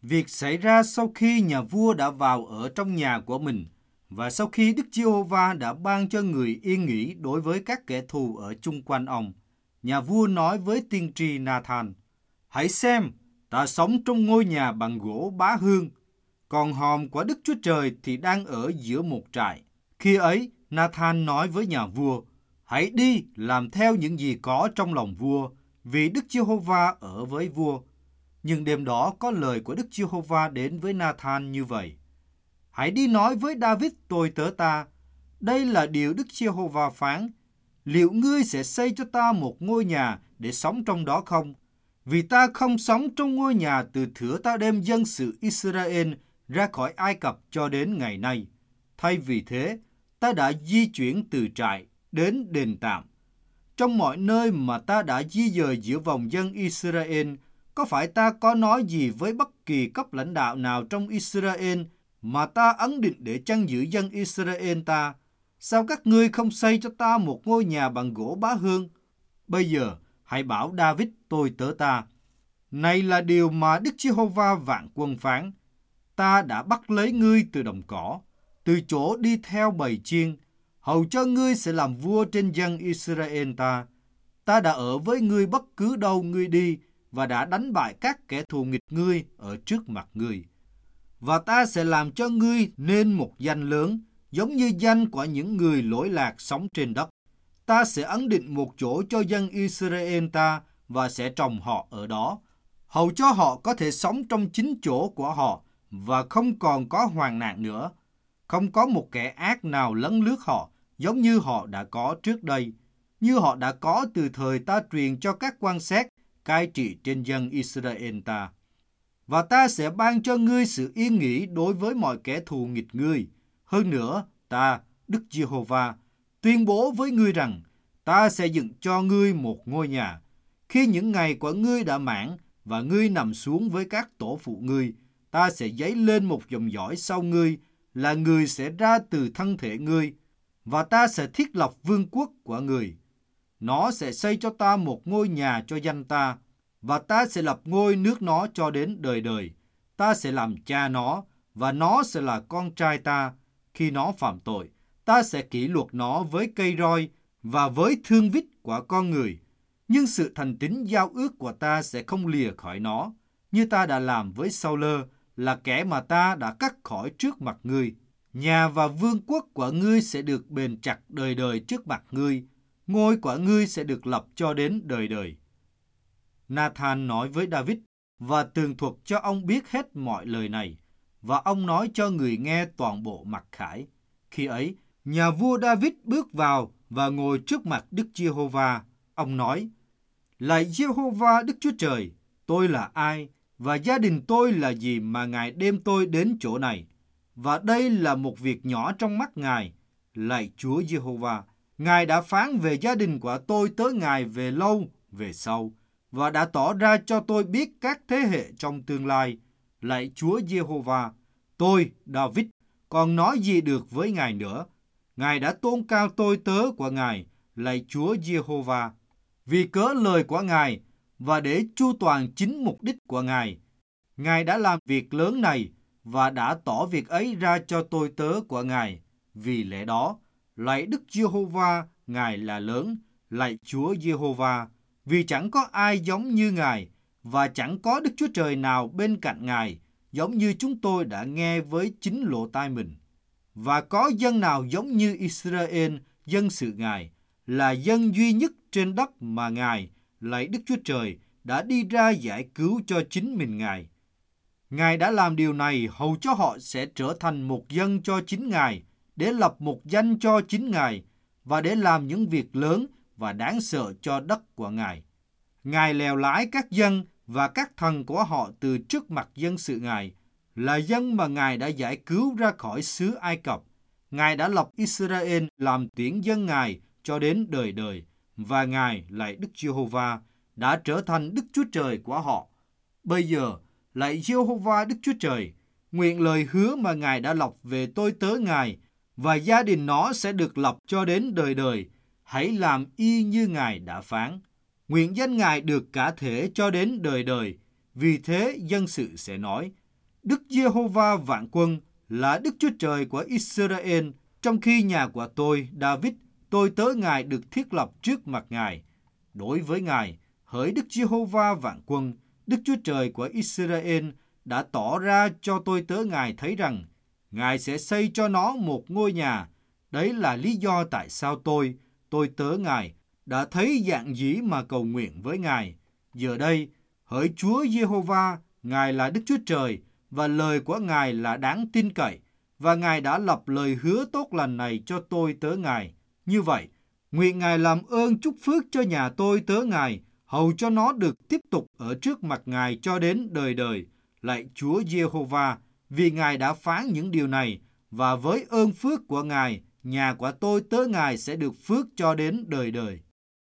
Việc xảy ra sau khi nhà vua đã vào ở trong nhà của mình và sau khi Đức Giê-hô-va đã ban cho người yên nghỉ đối với các kẻ thù ở chung quanh ông. Nhà vua nói với tiên tri Na-than: Hãy xem, ta sống trong ngôi nhà bằng gỗ bá hương, còn hòm của Đức Chúa Trời thì đang ở giữa một trại. Khi ấy, Na-than nói với nhà vua: Hãy đi làm theo những gì có trong lòng vua, vì Đức Giê-hô-va ở với vua. Nhưng đêm đó có lời của Đức Giê-hô-va đến với Na-than như vậy: Hãy đi nói với David tôi tớ ta, đây là điều Đức Giê-hô-va phán: Liệu ngươi sẽ xây cho ta một ngôi nhà để sống trong đó không? Vì ta không sống trong ngôi nhà từ thuở ta đem dân sự Israel ra khỏi Ai Cập cho đến ngày nay. Thay vì thế, ta đã di chuyển từ trại đến đền tạm. Trong mọi nơi mà ta đã di dời giữa vòng dân Israel, có phải ta có nói gì với bất kỳ cấp lãnh đạo nào trong Israel mà ta ấn định để chăn giữ dân Israel ta? Sao các ngươi không xây cho ta một ngôi nhà bằng gỗ bá hương? Bây giờ, hãy bảo David tôi tớ ta. Này là điều mà Đức Giê-hô-va vạn quân phán: Ta đã bắt lấy ngươi từ đồng cỏ, từ chỗ đi theo bầy chiên, hầu cho ngươi sẽ làm vua trên dân Israel ta. Ta đã ở với ngươi bất cứ đâu ngươi đi, và đã đánh bại các kẻ thù nghịch ngươi ở trước mặt ngươi. Và ta sẽ làm cho ngươi nên một danh lớn, giống như danh của những người lỗi lạc sống trên đất. Ta sẽ ấn định một chỗ cho dân Israel ta, và sẽ trồng họ ở đó, hầu cho họ có thể sống trong chính chỗ của họ, và không còn có hoạn nạn nữa. Không có một kẻ ác nào lấn lướt họ, giống như họ đã có trước đây, như họ đã có từ thời ta truyền cho các quan xét cai trị trên dân Israel ta. Và ta sẽ ban cho ngươi sự yên nghỉ đối với mọi kẻ thù nghịch ngươi. Hơn nữa, ta, Đức Giê-hô-va, tuyên bố với ngươi rằng, ta sẽ dựng cho ngươi một ngôi nhà. Khi những ngày của ngươi đã mãn và ngươi nằm xuống với các tổ phụ ngươi, ta sẽ dấy lên một dòng dõi sau ngươi, là người sẽ ra từ thân thể ngươi, và ta sẽ thiết lập vương quốc của người. Nó sẽ xây cho ta một ngôi nhà cho danh ta, và ta sẽ lập ngôi nước nó cho đến đời đời. Ta sẽ làm cha nó, và nó sẽ là con trai ta. Khi nó phạm tội, ta sẽ kỷ luật nó với cây roi và với thương vít của con người. Nhưng sự thành tín giao ước của ta sẽ không lìa khỏi nó, như ta đã làm với Sa-ulơ, là kẻ mà ta đã cắt khỏi trước mặt ngươi. Nhà và vương quốc của ngươi sẽ được bền chặt đời đời trước mặt ngươi. Ngôi của ngươi sẽ được lập cho đến đời đời. Na-than nói với David và tường thuật cho ông biết hết mọi lời này, và ông nói cho người nghe toàn bộ mặc khải. Khi ấy, nhà vua David bước vào và ngồi trước mặt Đức Giê-hô-va. Ông nói: Lạy Giê-hô-va Đức Chúa Trời, tôi là ai và gia đình tôi là gì mà Ngài đem tôi đến chỗ này? Và đây là một việc nhỏ trong mắt Ngài. Lạy Chúa Giê-hô-va, Ngài đã phán về gia đình của tôi tới Ngài về lâu, về sau, và đã tỏ ra cho tôi biết các thế hệ trong tương lai. Lạy Chúa Giê-hô-va, tôi, David, còn nói gì được với Ngài nữa? Ngài đã tôn cao tôi tớ của Ngài, lạy Chúa Giê-hô-va. Vì cớ lời của Ngài và để chu toàn chính mục đích của Ngài, Ngài đã làm việc lớn này và đã tỏ việc ấy ra cho tôi tớ của Ngài. Vì lẽ đó, lạy Đức Giê-hô-va, Ngài là lớn, lạy Chúa Giê-hô-va, vì chẳng có ai giống như Ngài, và chẳng có Đức Chúa Trời nào bên cạnh Ngài, giống như chúng tôi đã nghe với chính lỗ tai mình. Và có dân nào giống như Israel, dân sự Ngài, là dân duy nhất trên đất mà Ngài, lạy Đức Chúa Trời, đã đi ra giải cứu cho chính mình Ngài. Ngài đã làm điều này hầu cho họ sẽ trở thành một dân cho chính Ngài, để lập một danh cho chính Ngài, và để làm những việc lớn và đáng sợ cho đất của Ngài. Ngài lèo lái các dân và các thần của họ từ trước mặt dân sự Ngài, là dân mà Ngài đã giải cứu ra khỏi xứ Ai Cập. Ngài đã lập Israel làm tiếng dân Ngài cho đến đời đời, và Ngài, lạy Đức Giê-hô-va, đã trở thành Đức Chúa Trời của họ. Bây giờ, lạy Giê-hô-va Đức Chúa Trời, nguyện lời hứa mà Ngài đã lập về tôi tớ Ngài và gia đình nó sẽ được lập cho đến đời đời. Hãy làm y như Ngài đã phán. Nguyện danh Ngài được cả thể cho đến đời đời. Vì thế dân sự sẽ nói: Đức Giê-hô-va vạn quân là Đức Chúa Trời của Israel, trong khi nhà của tôi, David, tôi tớ Ngài được thiết lập trước mặt Ngài. Đối với Ngài, hỡi Đức Giê-hô-va vạn quân, Đức Chúa Trời của Israel đã tỏ ra cho tôi tớ Ngài thấy rằng Ngài sẽ xây cho nó một ngôi nhà. Đấy là lý do tại sao tôi tớ Ngài, đã thấy dạng dĩ mà cầu nguyện với Ngài. Giờ đây, hỡi Chúa Giê-hô-va, Ngài là Đức Chúa Trời, và lời của Ngài là đáng tin cậy, và Ngài đã lập lời hứa tốt lành này cho tôi tớ Ngài. Như vậy, nguyện Ngài làm ơn chúc phước cho nhà tôi tớ Ngài, hầu cho nó được tiếp tục ở trước mặt Ngài cho đến đời đời. Lạy Chúa Giê-hô-va, vì Ngài đã phán những điều này, và với ơn phước của Ngài, nhà của tôi tớ Ngài sẽ được phước cho đến đời đời.